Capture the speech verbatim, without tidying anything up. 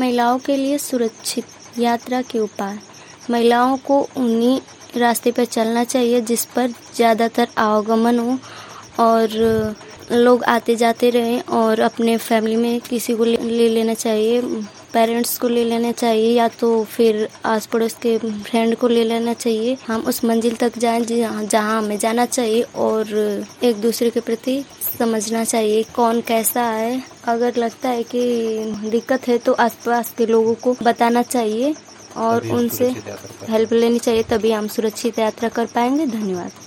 महिलाओं के लिए सुरक्षित यात्रा के उपाय। महिलाओं को उन्हीं रास्ते पर चलना चाहिए जिस पर ज़्यादातर आवागमन हो और लोग आते जाते रहें, और अपने फैमिली में किसी को ले लेना चाहिए, पेरेंट्स को ले लेना चाहिए या तो फिर आस पड़ोस के फ्रेंड को ले लेना चाहिए। हम उस मंजिल तक जाएं जहाँ जहाँ हमें जाना चाहिए, और एक दूसरे के प्रति समझना चाहिए कौन कैसा है। अगर लगता है कि दिक्कत है तो आसपास के लोगों को बताना चाहिए और उनसे हेल्प लेनी चाहिए, तभी हम सुरक्षित यात्रा कर पाएंगे। धन्यवाद।